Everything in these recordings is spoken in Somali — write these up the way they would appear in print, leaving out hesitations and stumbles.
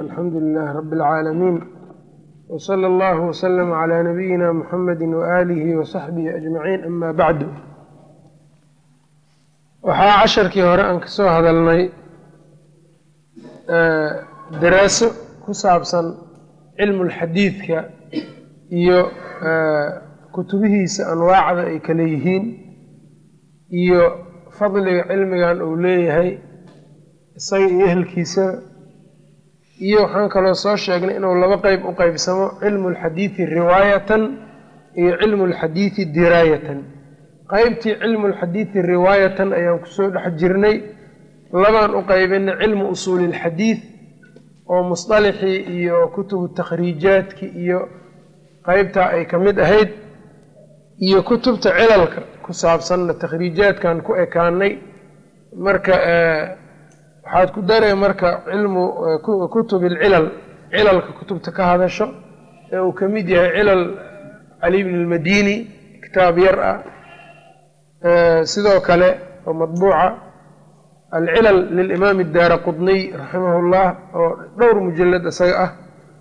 الحمد لله رب العالمين وصلى الله وسلم على نبينا محمد وآله وصحبه أجمعين أما بعد. waxaa casharkii hore aan kasoo hadalnay daraaso ku saabsan cilmulxadiidka iyo kutubihiisa anwaacda ay kala yihiin iyo fadliga cilmigan uu leeyahay isaga iyo ehelkiisa, iyo waxaan kaloo soo sheegnay inuu laba qeyb u qeybsamo cilmulxadiidi riwaayatan iyo cilmulxadiidi diraayatan. qaybtii cilmulxadiidi riwaayatan ayaan kusoo dhex jirnay. labaan u qaybinay cilmu usuuli ilxadiid oo musطalixii iyo kutubu takhriijaadkii iyo qeybtaa ay ka mid ahayd, iyo kutubta cilalka ku saabsanna takhriijaadkan ku ekaanay. marka waxaad ku daree marka cilmu kutub ilcilal, cilalka kutubta ka hadasho ee uu ka mid yahay cilal cali bn اlmadini, kitaab yar ah, sidoo kale oo madbuuca alcilal lilimaam daara qudniy raximah اllah oo dhowr mujalad isaga ah,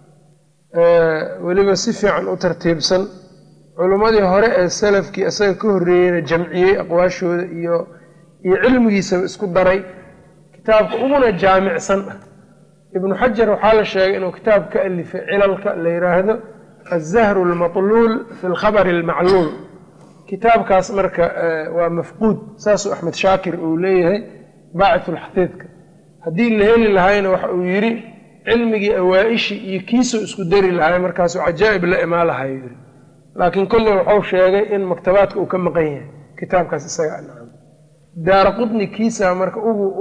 weliba si fiican u tartiibsan. culimmadii hore ee salafkii isaga ka horreeyeyna jamciyey aqwaashooda iyo cilmigiisaba isku daray. kitaabka uguna jaamicsan ah ibnu xajar waxaa la sheegay inuu kitaab ka alifay cilalka la yiraahdo azahru lmatluul fi lkhabari almacluul. kitaabkaas marka waa mafquud, saasuu axmed shaakir uu leeyahay baacitulxadiidka. haddii la heli lahayna waxa uu yidhi cilmigii awaa-ishii iyo kiisuu isku dari lahay, markaasuu cajaa'ib la imaan lahay yidhi. laakiin kolley waxuu sheegay in maktabaadka uu ka maqan yahay kitaabkaas isaga. daara qudni kiisa marka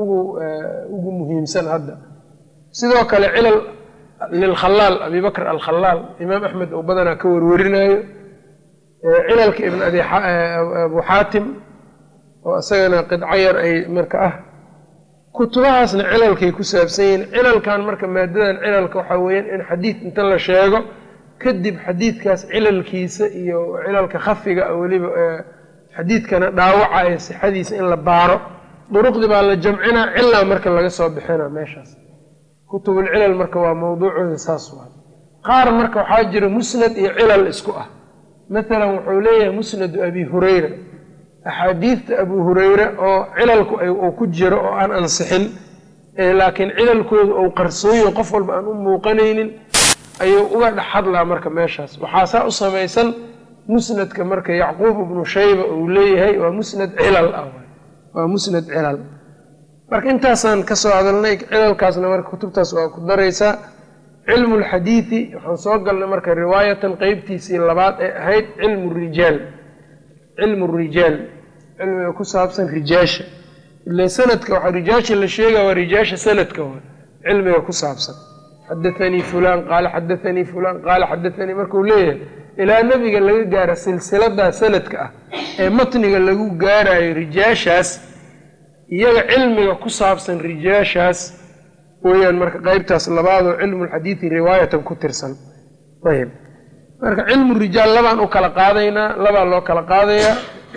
ugu muhiimsan hadda. sidoo kale cilal lilkhalaal abi bakr alkhalaal, imaam axmed oo badanaa ka warwarinayo. cilalka ibn abu xaatim oo isagana qidco yar ay marka ah. kutubahaasna cilalkay ku saabsan yihiin. cilalkan marka maadadan cilalka waxaa weeyaan in xadiid inta la sheego kadib xadiidkaas cilalkiisa iyo cilalka khafiga weliba xadiidkana dhaawacaya sixadiisa in la baaro. duruqdii baa la jamcinaa, cilaa marka laga soo bixinaa meeshaas. kutubulcilal marka waa mawduucooda saas waay. qaar marka waxaa jira musnad iyo cilal isku ah. maalan wuxuu leeyahay musnadu abi hurayra, axaadiidta abu hurayra oo cilalku uu ku jiro oo aan ansixin, laakiin cilalkooda ou qarsooyin qof walba aan u muuqanaynin, ayuu uga dhex hadlaa marka meeshaas. waxaasaa u samaysan musnadka marka yacquub ibnu shayba uu leeyahay, waa musnad cilal ah, waa musnad cilal. marka intaasaan ka soo hadalnay. cilalkaasna marka kutubtaas waa ku daraysaa. cilmu lxadiidi waxaan soo galnay marka riwaayatan qeybtiisii labaad ee ahayd cilmu rijaal. cilmu rijaal cilmiga ku saabsan rijaasha, ila sanadka waxaa rijaasha la sheega waa rijaasha sanadka waa cilmiga ku saabsan. xadaanii fulaan qaala xadaanii fulaan qaala xadaanii markuu leeyahay ilaa nebiga laga gaaro silsiladaa sanadka ah ee matniga lagu gaarayo rijaashaas, iyaga cilmiga ku saabsan rijaashaas weyaan marka qeybtaas labaadoo cilmulxadiidi riwaayatan ku tirsan. ayb marka cilmu rijaal labaan u kala qaadaynaa, labaa loo kala qaadayaa.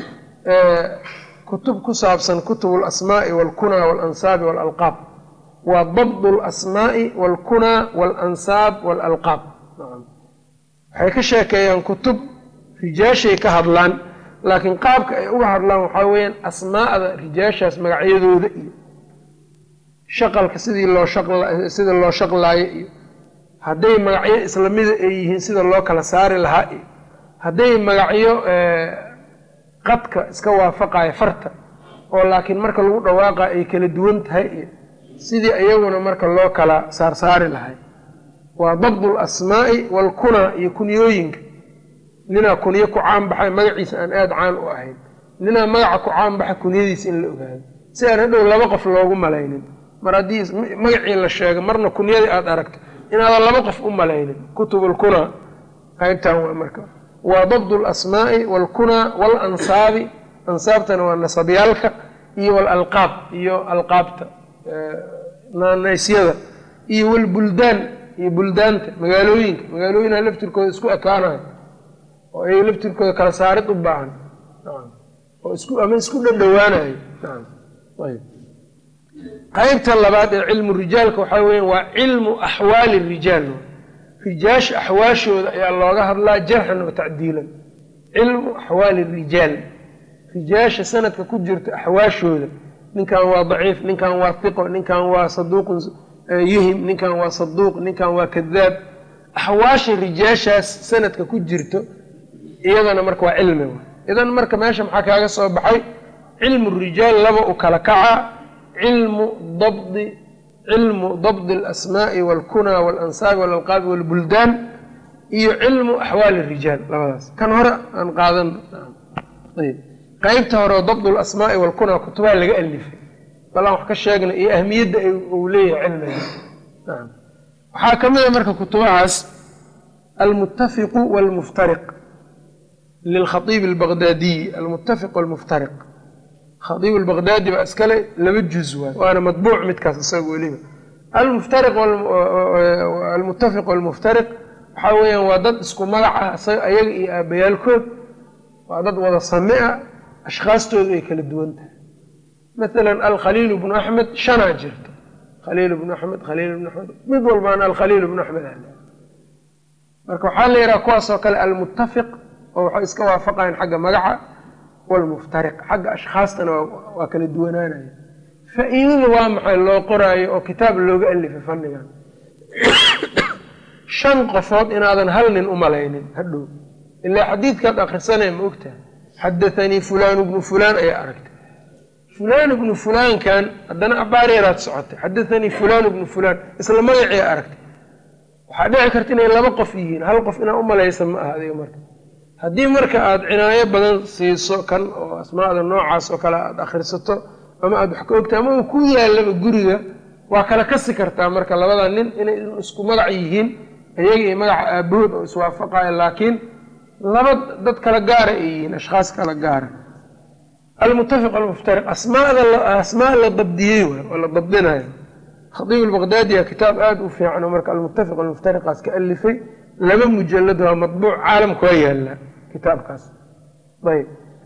kutub ku saabsan kutub alasmaa'i walkunaa waalansaabi waalalqaab, waa dabdu alasmaa'i walkunaa waalansaab waalalqaab. waxay ka sheekeeyaan kutub rijaashay ka hadlaan, laakiin qaabka ay uga hadlaan waxaa weeyaan asmaa'da rijaashaas magacyadooda iyo shaqalka sida loo shaqlaayo iyo hadday magacyo islamida ay yihiin sida loo kala saari lahaa iyo hadday magacyo qadka iska waafaqayo farta oo laakiin marka lagu dhawaaqa ay kala duwan tahay iyo sidii iyaguna marka loo kala saarsaari lahay. waa dabdu alasmaa'i walkunaa iyo kunyooyinka. ninaa kunyo ku caan baxay magaciisa aan aada caan u ahayn, ninaa magaca ku caan baxay kunyadiisa in la ogaado, si aan hadhow laba qof loogu malaynin. mar haddii magacii la sheego marna kunyadii aada aragto inaadan laba qof u malaynin. kutubulkunaa qaybtan waa marka waa dabdu alasmaa'i walkunaa waalansaabi, ansaabtana waa nasabyaalka, iyo walalqaab iyo alqaabta naanaysyada, iyo walbuldaan iyo buldaanta magaalooyinha laftirkooda isku ekaanayo oo ay laftirkooda kala saarid u baahan oo ama isku dhadhawaanayo. qaybta labaad ee cilmu rijaalka waxaa weeyaan waa cilmu axwaali rijaal rijaasha axwaashooda ayaa looga hadlaa jarxan wa tacdiilan cilmu axwaali rijaal rijaasha sanadka ku jirta axwaashooda ninkan waa daciif ninkan waa hiqo ninkan waa saduuqun yihim ninkan waa saduuq ninkan waa kadaab axwaasha rijaashaas sanadka ku jirto iyadana marka waa cilmi idan marka meesha maxaa kaaga soo baxay cilmu rijaal laba u kala kaca cilmu dabdi alasmaa'i waalkunaa waalansaab waalalqaabi waalbuldaan iyo cilmu axwaali rijaal labadaas kan hore aan qaadano ayb qaybta hore oo dabd alasmaa'i waalkunaa kutubaha laga alifay bal aan wax ka sheegna iyo ahmiyadda uu leeyahay cilmiga waxaa ka mid a marka kutubahaas almuttafiqu waalmuftariq lilkhaiib albaqdaadiyi almuttafiq waalmuftariq khaiib albaqdaadi baa iskale laba juz waay waana madbuuc midkaas isaga weliba almuttafiq waalmuftariq waxaa weeyaan waa dad isku magac ah ayaga iyo aabayaalkood waa dad wada same a ashkhaastoodu ay kala duwan tahay maalan alkhaliil bnu axmed shanaa jirto khaliil bnu axmed mid walbaana alkhaliil bnu axmed marka waxaa la yidhaha kuwaasoo kale almuttafiq oo waxay iska waafaqayan xagga magaca walmuftariq xagga ashkhaastana waa kala duwanaanaya faa-iidada waa maxay loo qoraayo oo kitaab looga alifay fannigan 5 qofood inaadan hal nin u malaynin hadhow ilaa xadiidkaad akhrisanaya ma ogtahay xadaanii fulaan bnu fulaan ayaa aragtay fulaan bnu fulaankan haddana abaareeraad socotay xadaanii fulaan bnu fulaan isla magacii aragtay waxaa dhici karta inay 2 qof yihiin hal qof inaa u malaysa ma aha adiga marka haddii marka aada cinaayo badan siiso kan oo asmaada noocaas oo kale aada akhrisato ama aada wax ka ogtahay ama uu ku yaalaba guriga waa kala kasi kartaa marka labada nin inay isku magac yihiin iyaga iyo magaca aabahood oo iswaafaqaya laakiin laba dad kala gaara ay yihiin ashkhaas kala gaara almuttafiq almuftariq asmaa la dabdiyey oo la dabdinayo khaiib albaqdaadiya kitaab aada u fiican oo marka almuttafiq almuftariqaas ka alifay 2 mujalad waa madbuuc caalamka waa yaallaa kitaabkaas ayb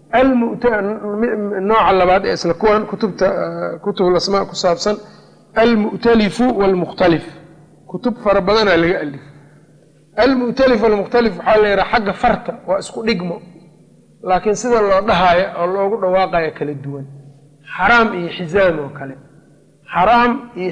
nooca labaad ee isla kuwan kutub asmaa ku saabsan almu'talifu waalmukhtalif kutub fara badanaa laga alif almu'talif walmukhtalif waxaa la yidhaha xagga farta waa isku dhigmo laakiin sida loo dhahaayo oo loogu dhawaaqayo kala duwan xaraam iyo xizaam oo kale xaraam iyo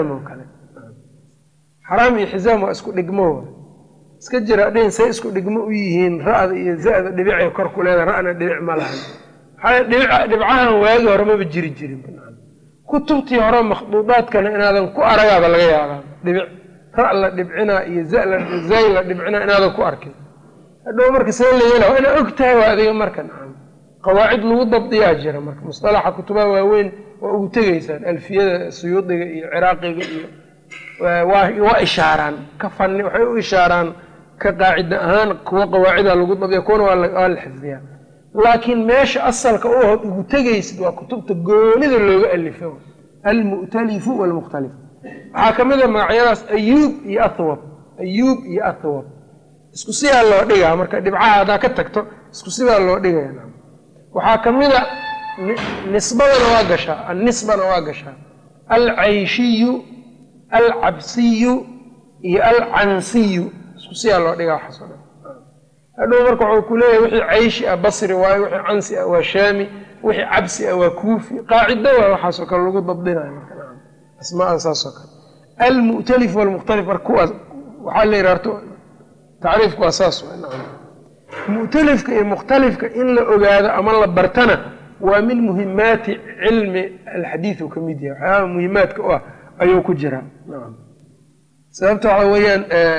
xizaam waa isku dhigmo iska jira dhin say isku dhigmo u yihiin ra'da iyo za'da dhibicay kor ku leedahay ra'na dhibic ma lahan dhibcahan waagi hore maba jiri jirin kutubtii hore makhduudaadkana inaadan ku aragaaba laga yaabaa dhibic ra' la dhibcinaa iyo zay la dhibcinaa inaadan ku arkin hadhow marka see la yeela waa inaa og tahay waa adiga marka qawaacid lagu dabdiyaa jira marka musطalaxa kutubaha waaweyn waa ugu tegaysaan alfiyada suyuudiga iyo ciraaqiga iyo waa ishaaraan ka fanni waxay u ishaaraan ka qaacida ahaan kuwa qawaacida lagu dabdiya kuwana waa la xifdiyaa laakiin meesha asalka u hod ugu tegaysid waa kutubta goonida looga alifo almu'talifu waalmukhtalif waxaa ka mid a magacyadaas ayuub iyo athwab isku sidaa loo dhigaa marka dhibcaha haddaa ka tagto isku sidaa loo dhigaya waxaa ka mid a nisbadana waa gashaa annisbana waa gashaa alcayshiyu alcabsiyu iyo alcansiyu isku sidaa loo dhigaa waxaasoo dhan hadhow marka wuxuu ku leeyahay wixii cayshi ah basri waayo wixii cansi ah waa shaami wixii cabsi ah waa kuufi qaacido waa waxaasoo kale lagu dabdinayo marka asmaada saasoo kale almu'talif waalmukhtalif marka kuwaas waxaa la yidhaahto tacriifku waa saas mu'talifka iyo mukhtalifka in la ogaado ama la bartana waa min muhimaati cilmi alxadiid uu ka mid yahay waxyaabaha muhimaadka u ah ayuu ku jiraa sababta waxaa weeyaan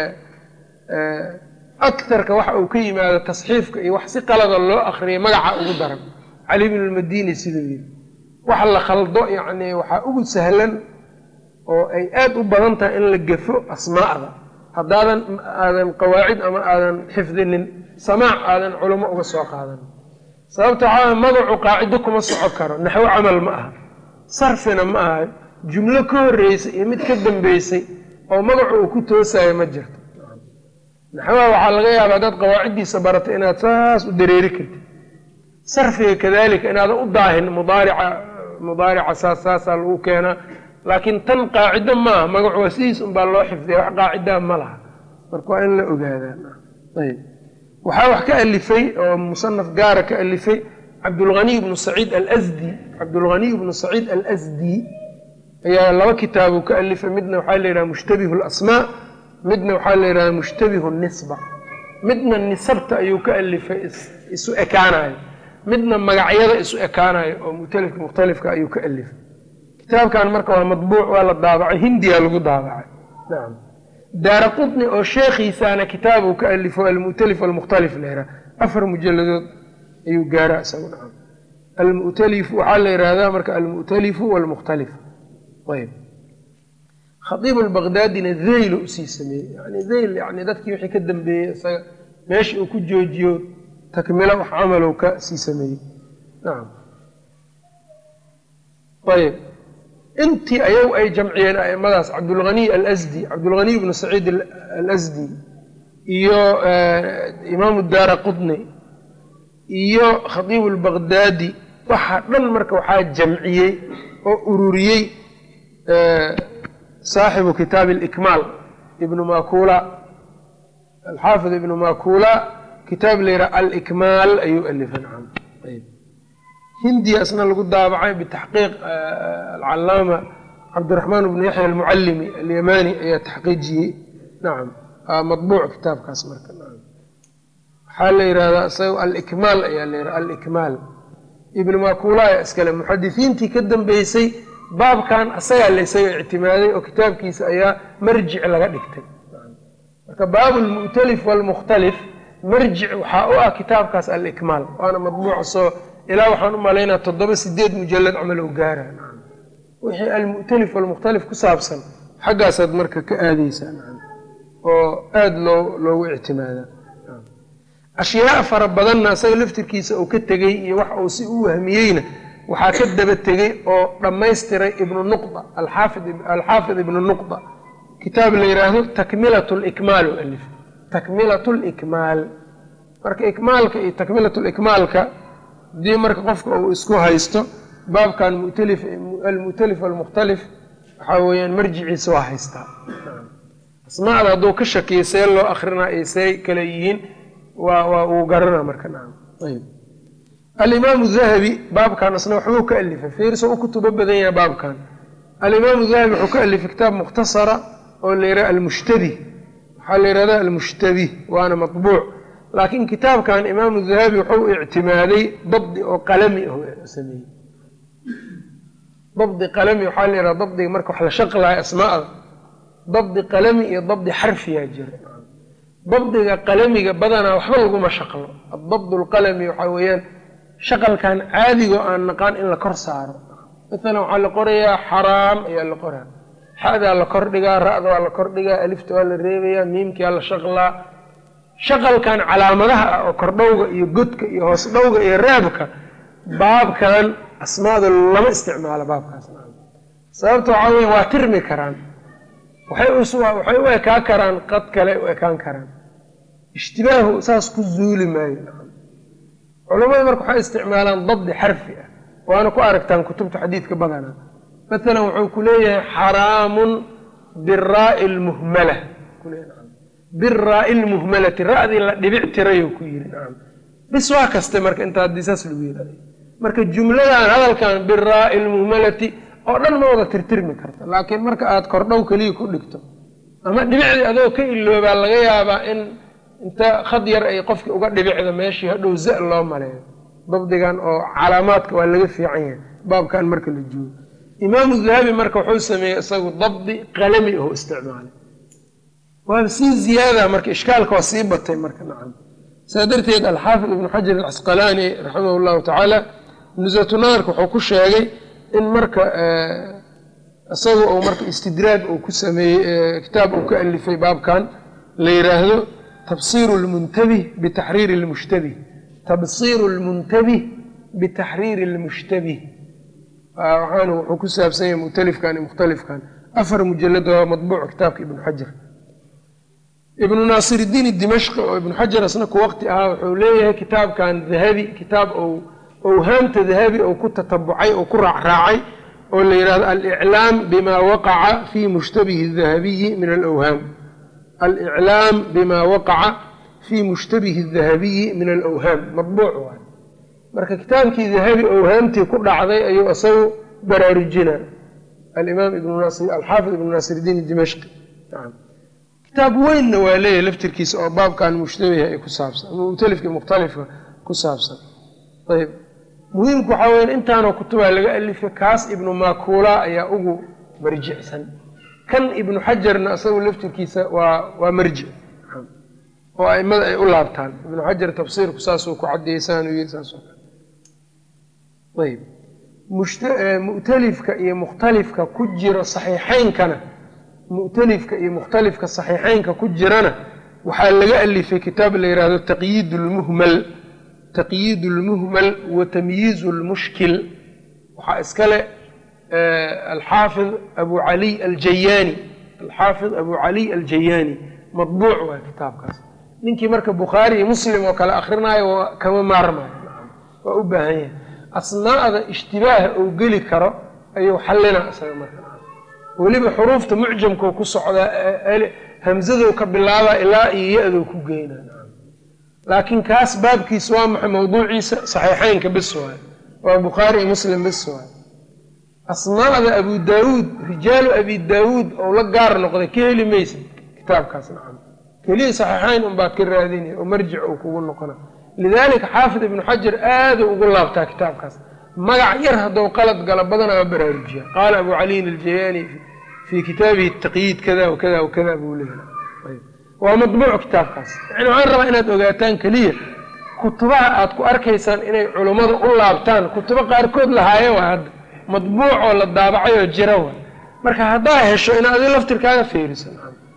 akarka waxa uu ka yimaado tasxiifka iyo wax si qalada loo akriyay magaca ugu daran cali bn lmadini siduu yiri wax la khaldo yani waxaa ugu sahlan oo ay aad u badan tahay in la gafo asmaa'da aadan qawaacid ama aadan xifdinin samaac aadan culamo uga soo qaadan sababta waxaa magacu qaacido kuma soco karo naxwo camal ma aha sarfina ma aha jumlo ka horeysay iyo mid ka dambeysay oo magacu uu ku toosayo ma jirto naxwaha waxaa laga yaabaa dad qawaaciddiisa barata inaad saas u dareeri kartid sarfiga kadalika inaadan u daahin mudaarica mudaarica saasaa lagu keenaa laakiin tan qaacido maaha magacu waa sidiis unbaa loo xifdiya wax qaacidaa ma laha marka waa in la ogaadaa ayb waxaa wax ka alifay oo musanaf gaara ka alifay cabdulghaniy bnu saciid alasdi ayaa laba kitaabu ka alifay midna waxaa la yidhaha mushtabihu lasmaa midna waxaa la yidhahda mushtabihu nisba midna nisabta ayuu ka alifay isu ekaanayo midna magacyada isu ekaanayo oo mu'talifka mukhtalifka ayuu ka alifay kitaabkan marka waa madbuuc waa la daabacay hindiya lagu daabacay nacam daaraqutni oo sheekhiisaana kitaab uu ka alifo almu'talif walmukhtalif la yidhaha 4 mujalladood ayuu gaaraa isagu nacam almu'talif waxaa la yidhaahdaa marka almu'talifu walmukhtalif ayb khatiib albaqdaadina dhaylu usii sameeyey yani dhayl yani dadkii wixii ka dambeeyey isaga meesha uu ku joojiyo takmilo wax camalow ka sii sameeyey nacam ayb intii ayagu ay jamciyeen aimadaas cabdulghaniy alasdi cabdulghaniy bnu saciid alasdi iyo imaamu daara qutni iyo khatiib albaqdaadi waxa dhan marka waxaa jamciyey oo ururiyey saaxibu kitaab اlikmaal ibnu makula alxaafid ibnu makula kitaab la yidhaha alikmaal ayuu alifay nacam ayb hindiya isna lagu daabacay bitaxqiiq alcalaama cabdiraxmaan bnu yaxya almucallimi alyamani ayaa taxqiijiyey nacam madbuuc kitaabkaas marka nacam waxaa la yidhahdaa isaga alikmaal ayaa la yidhaha alikmaal ibnu makula ayaa iskale muxadisiintii ka dambeysay baabkan asagaa la isaga ictimaaday oo kitaabkiisa ayaa marjic laga dhigtay marka baabu lmu'talif walmukhtalif marjic waxaa u ah kitaabkaas alikmaal waana madbuuc soo ilaa waxaan u malaynaa 7-8 mujallad camal oo gaara wixii almu'talif walmukhtalif ku saabsan xaggaasaad marka ka aadaysaa oo aada loogu ictimaadaa ashyaa fara badanna isaga laftirkiisa uu ka tegey iyo wax uu si u wahmiyeyna waxaa ka daba tegey oo dhammaystiray ibnu nuqda alxaafid ibnu nuqda kitaab la yidhaahdo takmilat likmaal u alif takmilat likmaal marka ikmaalka iyo takmilat likmaalka hadii marka qofka uu isku haysto baabkan almu'talif walmukhtalif waxaa weeyaan marjiciisa waa haystaa asmaacda hadduu ka shakiyo see loo akrinaa iyo see kale yihiin waa uu garanaa marka nacam ayb alimaamu dahabi baabkan asna waxbuu ka alifay fiirso u kutubo badan yahay baabkan alimaamu dahabi wuxuu ka alifay kitaab mukhtasara oo la yidhaha almushtabih waxaa la yidhahda almushtabih waana matbuuc laakiin kitaabkan imaamu dahabi wuxuu ictimaaday dabdi oo qalami ah sameeyey dabdi qalami waxaa la yidhaha dabdiga marka wax la shaqlayo asmaa'da dabdi qalami iyo dabdi xarfiyaa jira dabdiga qalamiga badanaa waxba laguma shaqlo adabd alqalami waxaa weeyaan shaqalkan caadigo aan naqaan in la kor saaro maalan waxaa la qorayaa xaraam ayaa la qoraa xadaa la kordhigaa ra'da waa la kordhigaa alifta waa la reebayaa miimkiaa la shaqlaa shaqalkan calaamadaha ah oo kordhowga iyo godka iyo hoos dhowga iyo reebka baabkan asmaada lama isticmaalo baabkaas sababta waxaa weya waa tirmi karaan waxay u ekaan karaan qad kale u ekaan karaan ishtibaahu saas ku zuuli maayo culamada marka waxay isticmaalaan dabdi xarfi ah waana ku aragtaan kutubta xadiidka badana maalan wuxuu ku leeyahay xaraamun biraa'i lmuhmala biraa'i lmuhmalati ra'dii la dhibic tirayo ku yiri bis waa kaste marka inta haddii saas lagu yidhahdo marka jumladan hadalkan biraa'i lmuhmalati oo dhan ma wada tirtirmi karta laakiin marka aad kordhow keliya ku dhigto ama dhibicdii adoo ka iloobaa laga yaabaa in inta khad yar ay qofkii uga dhibicda meeshii hadhow za loo maleeyo dabdigan oo calaamaadka waa laga fiican yahay baabkan marka la joogo imaamu dahabi marka wuxuu sameeyey isagu dabdi qalami oo isticmaalay waa sii ziyaada marka ishkaalka waa sii batay marka nacam saa darteed alxaafid ibnu xajar alcasqalaani raximah llahu tacaala nusatunaarka wuxuu ku sheegay in marka isaga uu marka istidraag uu ku sameeyey kitaab uu ka alifay baabkan la yiraahdo tabsiir lmuntabih bitaxriir lmushtabih tabsiir lmuntabih bitaxriir lmushtabih waxaana wuxuu ku saabsan yahay mu'talifkan iyo mukhtalifkan 4 mujallad oo madbuuc kitaabka ibnu xajar ibnu naasir iddiin dimashqi oo ibnu xajar asna ku waqti ahaa wuxuu leeyahay kitaabkan dahabi kitaab awhaamta dahabi oo ku tatabucay oo ku raacraacay oo la yidhahdo aliclaam bima waqaca fi mushtabihi dahabiyi min alawhaam aliclaam bima waqaca fi mushtabihi dahabiyi min alawhaam madbuuc waay marka kitaabkii dahabi awhaamtii ku dhacday ayuu isagu baraarujina alimaam alxaafid ibnu naasir diin dimashqi kitaab weynna waa leeyahay laftirkiisa oo baabkan mushtabiha ay ku saabsan mukhtalifka mukhtalifka ku saabsan ayb muhiimku waxaa weya intaanoo kutubaa laga alifay kaas ibnu makuula ayaa ugu marjicsan kan ibnu xajarna isagu laftirkiisa waa marjic oo aimada ay u laabtaan ibnu xajar tafsiirku saasuu ku cadeysaan yii saasoo kale ayb mu'talifka iyo mukhtalifka ku jira saxiixaynkana mu'talifka iyo mukhtalifka saxiixaynka ku jirana waxaa laga alifay kitaab la yihahdo taqyiid اlmuhmal wa tamyiiz اlmushkil waxaa iskale alxaafid abu cali aljayaani madbuuc waa kitaabkaas ninkii marka bukhaari iyo muslim oo kale akrinaayo kama maarmayo waa u baahan yahay asmaa'da ishtibaaha ou geli karo ayuu xallina isaga marka weliba xuruufta mucjamkao ku socdaa hamzadow ka bilaabaa ilaa iyo ya-dow ku geyna laakiin kaas baabkiisa waa maxay mawduuciisa saxiixeynka bis waayo waa bukhaari iyo muslim bis waayo asmaa'da abu daawuud rijaalu abi daawuud oo la gaar noqday ka heli maysa kitaabkaas nacam keliya saxiixeyn unbaa ka raadinaya oo marjic uu kugu noqona lidaalika xaafid ibnu xajar aaduu ugu laabtaa kitaabkaas magac yar haddou qalad gala badanaa baraarujiya qaala abu caliyin aljayaani fii kitaabihi taqyiid kada wakada wakada buu leeyahay waa madbuuc kitaabkaas yani waxaan rabaa inaad ogaataan keliya kutubaha aad ku arkaysaan inay culummada u laabtaan kutubo qaarkood lahaaye waa hadda madbuuc oo la daabacay oo jira wa marka haddaa hesho in adi laftirkaaga fiiriso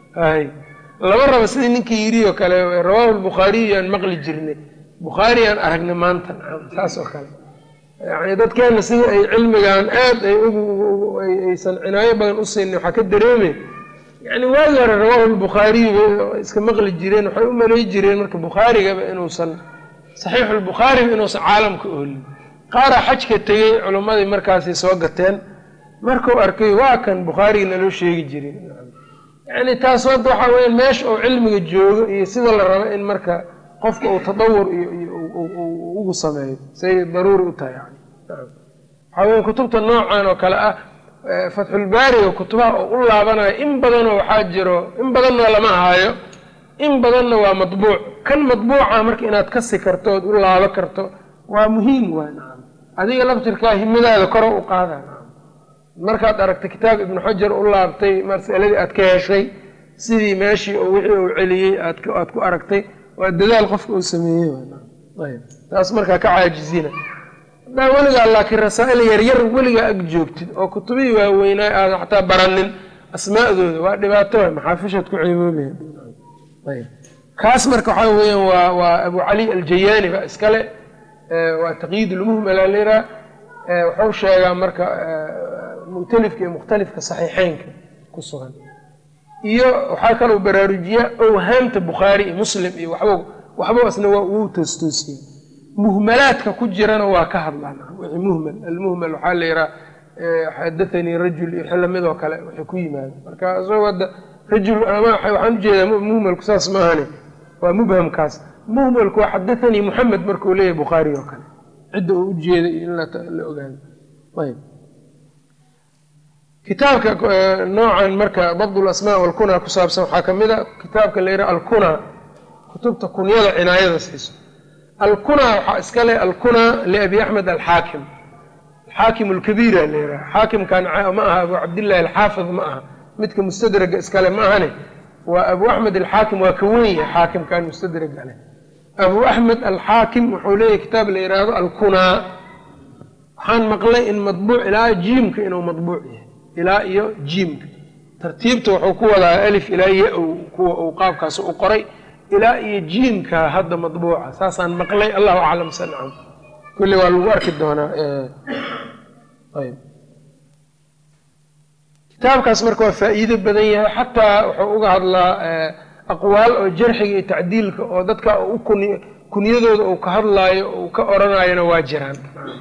lama raba sidii ninkii yidhi oo kale rawaahu lbukhaariyu aan maqli jirnay bukhaari aan aragnay maanta saas oo kale yani dadkeena sida ay cilmigan aad aysan cinaayo badan u siinin waxaa ka dareemay yani waagi hore rawaahu lbukhaariyu iska maqli jireen waxay u malay jireen marka bukhaarigaba inuusan saxiixu lbukhaariba inuusan caalamka oolin qaaraa xajka tegey culummadii markaasay soo gateen markuu arkay waa kan bukhaariga naloo sheegi jiray yani taas hadda waxaa weya meesha uu cilmiga joogo iyo sida la rabo in marka qofka uu tadawur iyo ugu sameeyo say daruuri u tahay yani waxaa weya kutubta noocan oo kale ah fatxulbaariga kutubaha oo u laabanayo in badanoo waxaa jiro in badanna lama haayo in badanna waa madbuuc kan madbuuca marka inaad kasi karto ood u laabo karto waa muhiim waay nacam adiga laftirkaa himadaada koro u qaada markaad aragtay kitaab ibnu xajar u laabtay masaladii aad ka heshay sidii meeshii oo wixii uu celiyey aad ku aragtay waa dadaal qofka uu sameeyey ayb taas markaa ka caajizina haddaa weligaa laakiin rasaa'il yaryar weligaa ag joogtid oo kutubihii waaweynaa aada xataa baranin asmaa'dooda waa dhibaato waay maxaafishaad ku ceeboobayan ayb kaas marka waxaa weeyaan waa abu cali aljayaani baa iskale waa taqyiid ulmuhmala liraa wuxuu sheegaa marka mu'talifka iyo mukhtalifka saxiixeynka ku sugan iyo waxaa kaloo baraarujiya awhaamta bukhaari iyo muslim iyo waxba isna waa uu toostoosiye muhmalaadka ku jirana waa ka hadlaan wixii muhmal almuhmal waxaa la yihaa xadathanii rajul iyo xilamidoo kale waxay ku yimaada marka isagoo hadda rajul waxaan ujeedaa muhmalku saas maahane waa mubhamkaas muhmalku waa xadathanii muxamed markuu leeyahay bukhaari oo kale cidda uu ujeeda iyo in la ogaado ayb kitaabka noocan marka dabd lasmaa walkuna ku saabsan waxaa kamid a kitaabka la yidhaha alkuna kutubta kunyada cinaayada siiso alkuna waxaa iska leh alkuna liabi axmed alxaakim alxaakim alkabiira la yidhaha xaakimkan ma aha abu cabdillahi alxaafid ma aha midka mustadraga iskale ma ahane waa abu axmed alxaakim waa ka wen yahay xaakimkan mustadraga leh abu axmed alxaakim wuxuu leeyahay kitaab la yidhaahdo alkuna waxaan maqlay in madbuuc ilaa jiimka inuu madbuuc yahay ilaa iyo jiimka tartiibta wuxuu ku wadaa alif ilaa ya-ow kuwa uu qaabkaas u qoray ilaa iyo jiimka hadda madbuuca saasaan maqlay allahu aclam sancan kulli waa lagu arki doonaa ayb kitaabkaas marka waa faa'iido badan yahay xataa wuxuu uga hadlaa aqwaal oo jarxiga iyo tacdiilka oo dadka u kunyadooda uu ka hadlaayo uu ka oranayona waa jiraan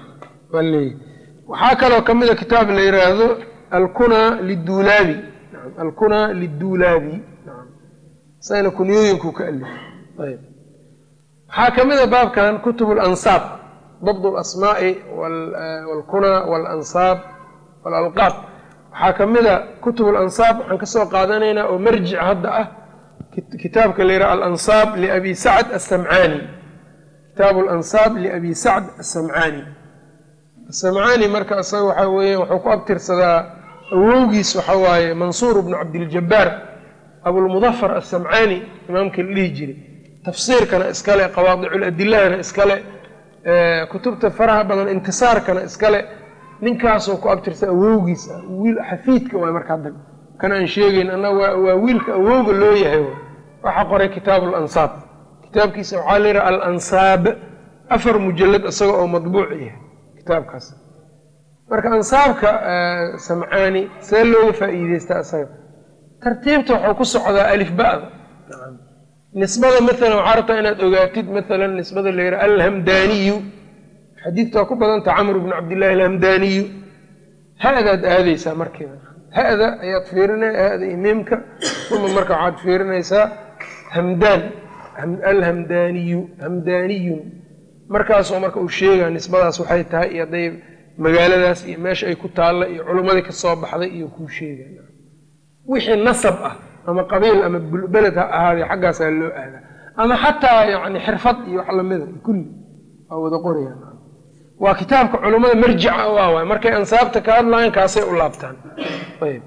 waxaa kaloo ka mida kitaab la yiraahdo alkuna lidulaabi alkuna lidulaabi sayna kunyooyinku ka alif ayb waxaa ka mida baabkan kutub alansaab ضبط الأسماء والكنى والأنصاب والألقاب waxaa ka mida kutub alansaab waxaan kasoo qaadanaynaa oo marjic hadda ah kitaabka la yidhaha alansaab liabi sacd asamcaani kitaabu alansaab liabi sacd asamcaani asamcaani marka isaga waxaa weeya wuxuu ku abtirsadaa awowgiis waxaa waaye mansuur bnu cabdiljabaar abulmudafar asamcaani imaamkii la dhihi jiray tafsiirkana iskale qawaadiculadilahana iskale kutubta faraha badan intisaarkana iskale ninkaasoo ku abtirsa awowgiisa wiil xafiidka waay marka hadda kan aan sheegayn anna waa wiilka awowga loo yahay waxaa qoray kitaabu alansaab kitaabkiisa waxaa la yidhaha alansaab 4 mujallad isaga oo madbuuc yahay kitaabkaas marka ansaabka samcaani see looga faa'iidaystaa isaga tartiibta wuxuu ku socdaa alif ba'da nisbada maalan waxaa rabtaa inaad ogaatid maalan nisbada la yidhaha alhamdaaniyu xadiidta waa ku badanta camr bnu cabdillahi alhamdaaniyu ha-daad aadaysaa markiiba ha-da ayaad fiirinay ha-da imiimka uma marka waxaad fiirinaysaa hamdaan alhamdaaniyu hamdaaniyun markaasoo marka uu sheegaa nisbadaas waxay tahay iyo hadday magaaladaas iyo meesha ay ku taalla iyo culummadii ka soo baxday iyo kuu sheega wixii nasab ah ama qabiil ama beled ha ahaaday xaggaasaa loo aadaa ama xataa yani xirfad iyo wax lamida kulli waa wada qorayaan waa kitaabka culummada marjica u ah waay markay ansaabta ka hadlaayeen kaasay u laabtaan ayb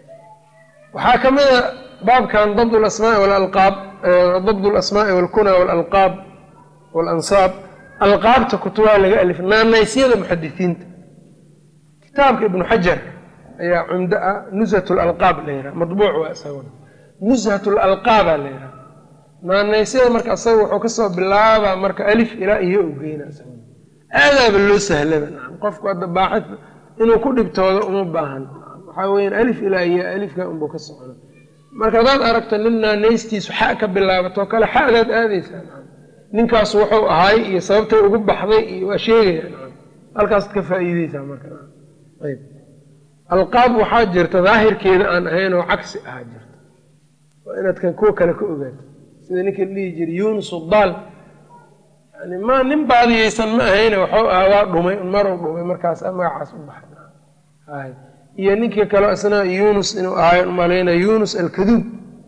waxaa ka mida baabkan dabd alasmaai walalqaab dabd alasmaai walkuna walalqaab walansaab alqaabta kutubaha laga alif naanaysyada muxadisiinta kitaabka ibnu xajar ayaa cumdo ah nushat lalqaab la yidhaha madbuuc waa isaguna nushat lalqaaba la yidhaha naanaysyada marka isaga wuxuu kasoo bilaabaa marka alif ilaa iyo u geyna isaguna aadaaba loo sahlaba qofku hadda baaxid inuu ku dhibtoodo uma baahan waxaa weyan alif ilaa iyo alifka unbuu ka socona marka hadaad aragto nin naanaystiisu xa ka bilaabato kale xadaad aadaysaa ninkaas wuxuu ahaay iyo sababtay ugu baxday iyo waa sheegaya halkaasaad ka faa'iideysaa marka ayb alqaab waxaa jirta daahirkeeda aan ahayn oo cagsi ahaa jirta waa inaad kan kuwa kale ka ogaato sida ninka la dhihi jiray yunus daal yani ma nin baadiyeysan ma ahayne waxuu ahaa waa dhumay maruu dhumay markaas magacaas u baxay iyo ninkii kale isna yunus inuu ahaay umalayna yunus alkaduub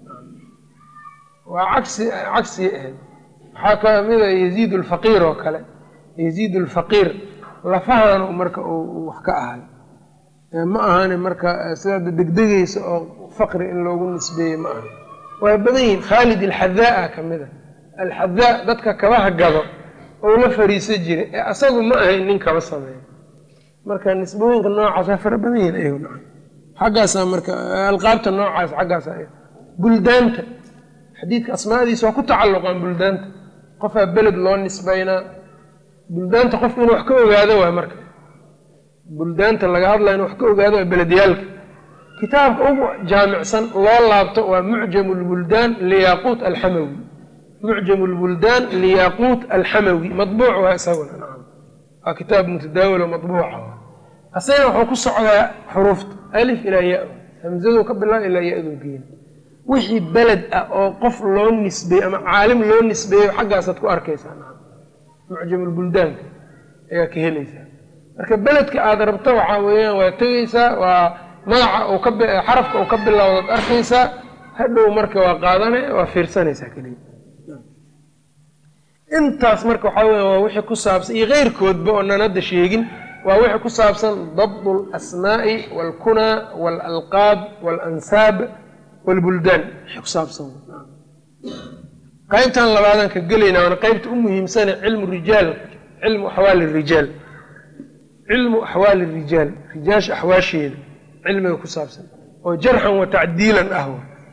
waa cagsi ahayd waxaa ka mida yaziid alfaqiir oo kale yaziid alfaqiir lafahan marka uu wax ka ahay ma ahane marka sidaada degdegaysa oo faqri in loogu nisbeeye ma aha waa badan yihin khaalid alxadaa ka mida alxadaa dadka kabaha gado oo la fariiso jiray ee asagu ma ahayn nin kaba sameeya marka nisbooyinka noocaasa fara badan yihin ayaguna xaggaasa marka alqaabta noocaas xaggaasa buldaanta xadiidka asmaadiisa waa ku tacalluqaan buldaanta qofaa beled loo nisbaynaa buldaanta qofku inuu wax ka ogaado waay marka buldaanta laga hadlaya inuu wax ka ogaado waa beledyaalka kitaabka ugu jaamicsan loo laabto waa mucjamu lbuldaan liyaquut alxamawi mucjamu lbuldaan liyaquut alxamawi madbuuc waa isaguna nacam waa kitaab mutadaawil oo madbuuca asagana wuxuu ku socdaa xuruufta alif ilaa ya hamzadu ka bilaab ilaa ya-du geena wixii beled ah oo qof loo nisbeeyo ama caalim loo nisbeeyo xaggaasaad ku arkaysaa mucjamulbuldaanka ayaa ka helaysaa marka beledka aada rabto waxaa weeyaan waa tegaysaa waa magaca xarafka uu ka bilowdaad arkaysaa hadhow marka waa qaadane waa fiirsanaysaa keliya intaas marka waxaa weya waa wixii ku saabsan iyo keyrkoodba oonan hadda sheegin waa wixii ku saabsan dabd alasmaa'i waalkunaa waalalqaab waalansaab wlbuldaan waxay ku saabsan qaybtan labaadaan ka gelaynaa waana qaybta u muhiimsane cilmu rijaal cilmu axwaali rijaal cilmu axwaali rijaal rijaasha axwaasheeda cilmiga ku saabsan oo jarxan wa tacdiilan ah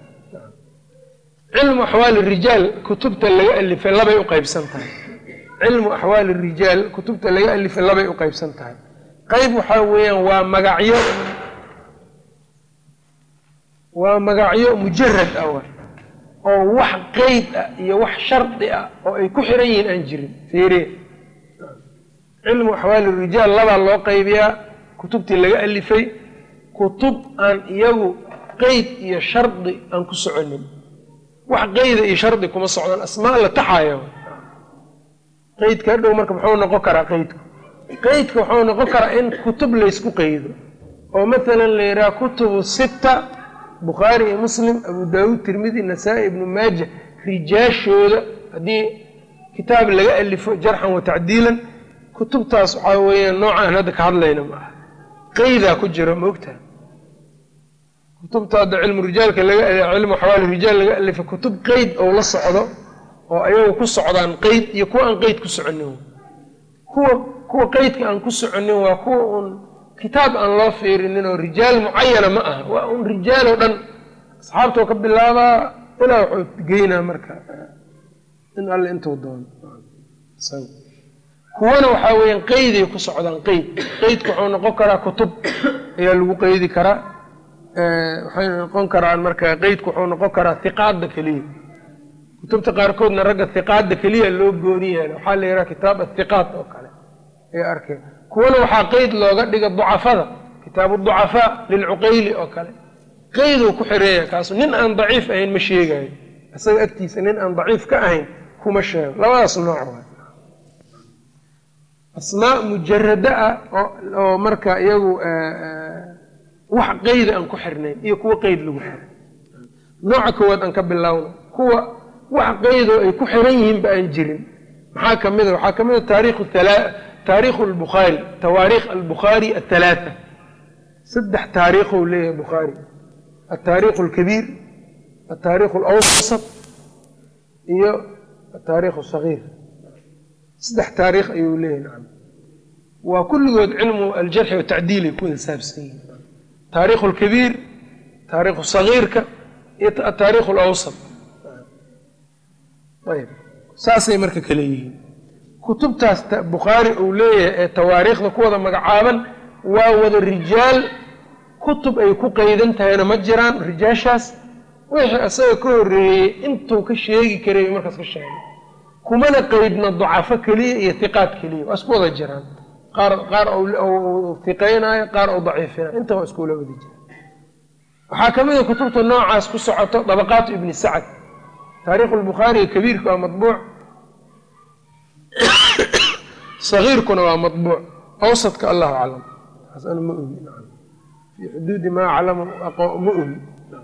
cilmu axwaali rijaal kutubta laga alifay labay u qaybsan tahay cilmu axwaali rijaal kutubta laga alifay labay u qaybsan tahay qayb waxaa weeyaan waa magacyo mujarad ah oo wax qeyd ah iyo wax shardi ah oo ay ku xiran yihiin aan jirin fiiriye cilmu axwaali rijaal labaa loo qaybiyaa kutubtii laga alifay kutub aan iyagu qeyd iyo shardi aan ku soconin wax qeyda iyo shardi kuma socdaan asmaa la taxayo qeydka hadhow marka muxuu noqon karaa qeydka wuxuu noqon karaa in kutub laysku qeydo oo maalan la yidhaha kutubu sita bukhaari iyo muslim abu daawuud tirmidi nasaa-i ibnu maaja rijaashooda haddii kitaab laga alifo jarxan wa tacdiilan kutubtaas waxaa weeyaan noocaan hadda ka hadlayna ma aha qeydaa ku jiro ma ogtaha kutubta hadda cilmu rijaalka cilmu xawaali rijaal laga alifo kutub qeyd oo la socdo oo ayagu ku socdaan qeyd iyo kuwa aan qeyd ku soconin kuwa qeydka aan ku soconin waa kuwa uun kitaab aan loo fiirinin oo rijaal mucayana ma aha waa un rijaal oo dhan asxaabtoo ka bilaabaa ilaa wuxuu geynaa marka in alle intuu doono kuwana waxaa weeyaan qeyday ku socdaan qeydka wuxuu noqon karaa kutub ayaa lagu qeydi karaa waxay noqon karaan marka qeydku wuxuu noqon karaa hiqaada keliya kutubta qaarkoodna ragga hiqaada keliya loo gooni yaala waxaa la yidhaha kitaab athiqaat oo kale ayaa arkay kuwana waxaa qeyd looga dhiga ducafada kitaabu ducafaa lilcuqayli oo kale qeyduu ku xireeya kaasu nin aan daciif ahayn ma sheegayo isaga agtiisa nin aan daciif ka ahayn kuma sheego labadaas nooc waay asmaa mujarada ah oo marka iyagu wax qeyda aan ku xirnayn iyo kuwa qeyd lagu xiray nooca koowaad aan ka bilaawno kuwa wax qeydoo ay ku xiran yihiinba aan jirin maxaa kamida waxaa kamida taariikhu albukhaari tawaariikh albukhaari athalaatha 3 taariikhou leeyahay bukhaari altaariikhu alkabiir altaariikhu alawsat iyo altaariikhu asagiir 3 taariikh ayuu leeyahay nacam waa kulligood cilmu aljarxi watacdiil ay ku wada saabsan yihiin taariikhu alkabiir taariikhu sagiirka iyo ataariikhu alawsat ayb saasay marka kale yihiin kutubtaas bukhaari uu leeyahay ee tawaariikhda ku wada magacaaban waa wada rijaal kutub ay ku qeydan tahayna ma jiraan rijaashaas wixii asaga ka horreeyey intuu ka sheegi karay markaas ka sheegay kumana qeydna ducafo keliya iyo hiqaad keliya waa isku wada jiraan qaar uu hiqaynayo qaar uu daciifinayo inta waa iskula wada jiraan waxaa ka mid a kutubta noocaas ku socoto dabaqaatu ibni sacad taariikhu lbukhaari kabiirka waa matbuuc sagiirkuna waa matbuuc awsadka allahu aclam ana ma ogi fii xuduudi maa aclamu ma ogi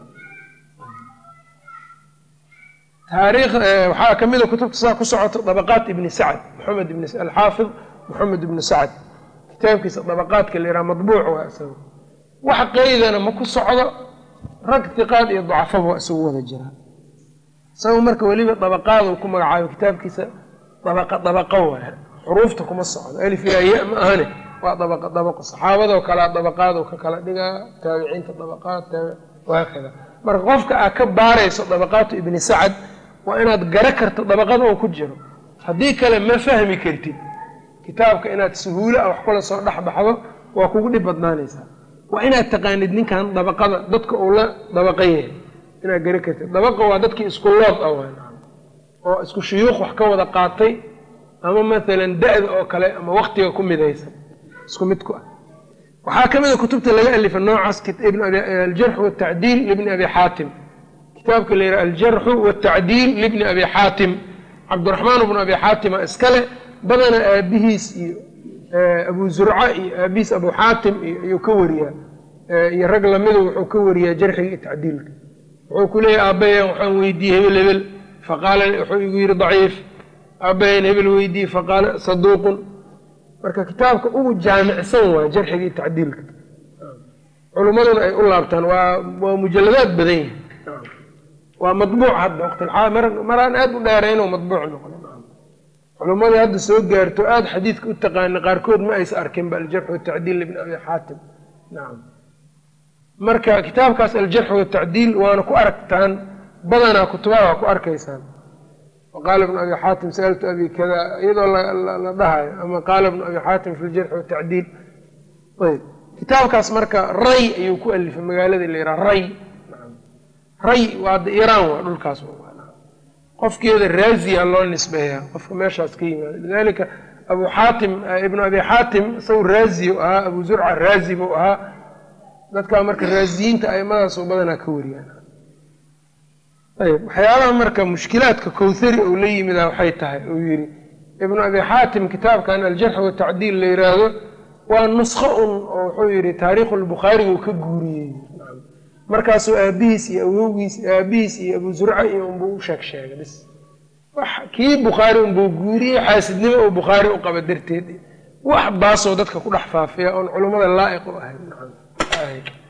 waxaa ka mida kutubta saa ku socoto dabaqaat ibni sacad alxaafid moxamed ibni sacad kitaabkiisa dabaqaadka la yidhaha matbuuc waa isaga wax qeydana ma ku socdo rag hiqaad iyo dacafaba waa isugu wada jiraa isaga marka weliba dabaqaad uu ku magacaabo kitaabkiisa dabaqo waay xuruufta kuma socdo alif ilaa ya ma ahane waa dabaqo saxaabadoo kalea dabaqaadoo ka kala dhigaa taabiciinta dabaqaad waakada marka qofka aad ka baarayso dabaqaatu ibni sacad waa inaad gara karto dabaqada oo ku jiro haddii kale ma fahmi kartid kitaabka inaad suhuula wax kula soo dhexbaxdo waa kugu dhib badnaanaysaa waa inaad taqaanid ninkan dabaqada dadka uu la dabaqan yahay inaad gara kartid dabaqa waa dadkii isku lood ah oo isku shuyuuq wax ka wada qaatay ama maalan da-da oo kale ama waktiga ku midaysan isku mid ku ah waxaa ka mid a kutubta laga alifa noocaas aljarxu watacdiil libni abi xaatim kitaabka la yidhaha aljarxu watacdiil libni abi xaatim cabdiraxmaan bnu abi xaatima iskale badana aabihiis iyo abu zurca iyo aabihiis abu xaatim iyuu ka wariyaa iyo rag lamidu wuxuu ka wariyaa jarxiga iyo tacdiilka wuxuu ku leeyahy aabbayan waxaan weydiiyey hebel hebel faqaala wuxuu igu yidhi daciif aabbayan hebel weydiiyey faqaala saduuqun marka kitaabka ugu jaamicsan waa jarxiga iyo tacdiilka culummaduna ay u laabtaan waa mujaladaad badan yahay waa matbuuc hadda waqtimaraan aad u dheeraynoo matbuuc noqon culummadii hadda soo gaarto aada xadiidka u taqaana qaarkood ma aysa arkinba aljarxu watacdiil ibni abi xaatim nacam marka kitaabkaas aljarxu watacdiil waana ku aragtaan badanaa kutubaha waa ku arkaysaan waqaala ibnu abi xaatim sa'altu abi kada iyadoo la dhahayo ama qaala ibnu abi xaatim fi ljarxi watacdiil ayb kitaabkaas marka ray ayuu ku alifay magaalada la yidhaha ray ray waa iiraan waa dhulkaas qofkeeda raaziya loo nisbeeyaa qofka meeshaas ka yimaada lidaalika abu xaatim ibnu abi xaatim isagu raazi u ahaa abu zurca raazi buu ahaa dadkaa marka raaziyiinta aimadaas oo badanaa ka wariyaan ayb waxyaabaha marka mushkilaadka kowthari ou la yimida waxay tahay uu yidhi ibnu abi xaatim kitaabkan aljarx watacdiil la yiraahdo waa nuskho un oo wuxuu yidhi taariikhu lbukhaari uu ka guuriyey markaasuu aabihiis iyo awowgiis aabihiis iyo abu zurca iyo unbuu u sheegay bis kii bukhaari unbuu guuriyey xaasidnimo uu bukhaari u qaba darteed wax baasoo dadka ku dhex faafiya oon culummada laa'iq u ahayn